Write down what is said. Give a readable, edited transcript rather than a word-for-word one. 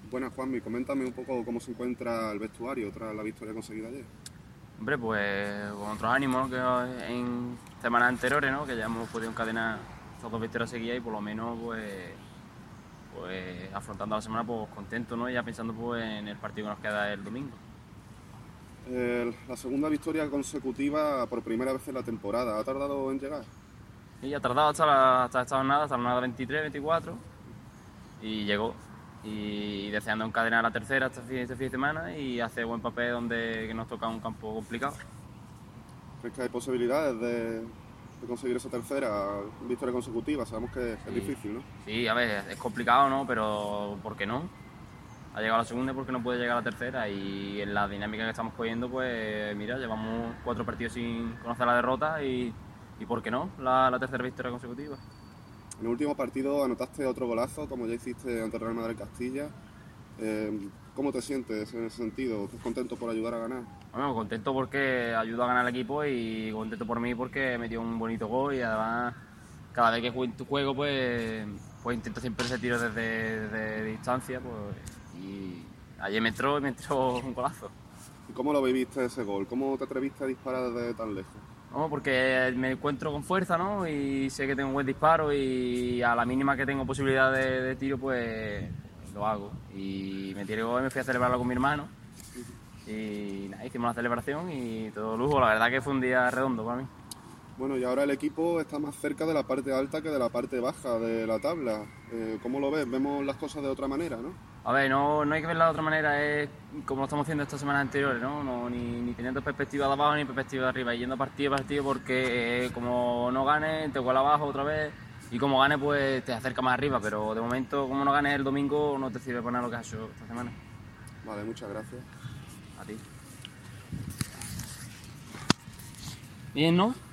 Buenas, Juanmi, coméntame un poco cómo se encuentra el vestuario tras la victoria conseguida ayer. Hombre, pues con otros ánimos, ¿no? Que en semanas anteriores, ¿no? Que ya hemos podido encadenar estas dos victorias seguidas y por lo menos pues afrontando la semana pues contento, ¿no? Y ya pensando pues en el partido que nos queda el domingo. La segunda victoria consecutiva por primera vez en la temporada, ¿ha tardado en llegar? Y ha tardado hasta hasta la jornada 23, 24 y llegó. Y deseando encadenar la tercera este fin de semana y hacer buen papel donde que nos toca un campo complicado. ¿Crees que hay posibilidades de conseguir esa tercera victoria consecutiva? Sabemos que es Sí, difícil, ¿no? sí, a ver, es complicado, ¿no? Pero ¿por qué no? Ha llegado a la segunda porque no puede llegar a la tercera y en la dinámica que estamos cogiendo, pues mira, llevamos 4 partidos sin conocer la derrota y ¿por qué no? La tercera victoria consecutiva. En el último partido anotaste otro golazo, como ya hiciste ante el Real Madrid Castilla. ¿Cómo te sientes en ese sentido? ¿Estás contento por ayudar a ganar? Bueno, contento porque ayudo a ganar el equipo y contento por mí porque metió un bonito gol y además cada vez que juego pues intento siempre ese tiro desde distancia pues, y ayer me entró un golazo. ¿Y cómo lo viviste ese gol? ¿Cómo te atreviste a disparar desde tan lejos? No, porque me encuentro con fuerza, ¿no? Y sé que tengo un buen disparo y a la mínima que tengo posibilidad de tiro, pues lo hago. Y me tiré y me fui a celebrarlo con mi hermano. Y nada, hicimos la celebración y todo lujo. La verdad que fue un día redondo para mí. Bueno, y ahora el equipo está más cerca de la parte alta que de la parte baja de la tabla. ¿Cómo lo ves? Vemos las cosas de otra manera, ¿no? A ver, no hay que verla de otra manera, es como lo estamos haciendo estas semanas anteriores, ¿no? Ni teniendo perspectiva de abajo ni perspectiva de arriba, yendo partido a partido porque como no ganes te cuela abajo otra vez y como ganes pues te acerca más arriba, pero de momento como no ganes el domingo no te sirve para nada lo que has hecho esta semana. Vale, muchas gracias. A ti. Bien, ¿no?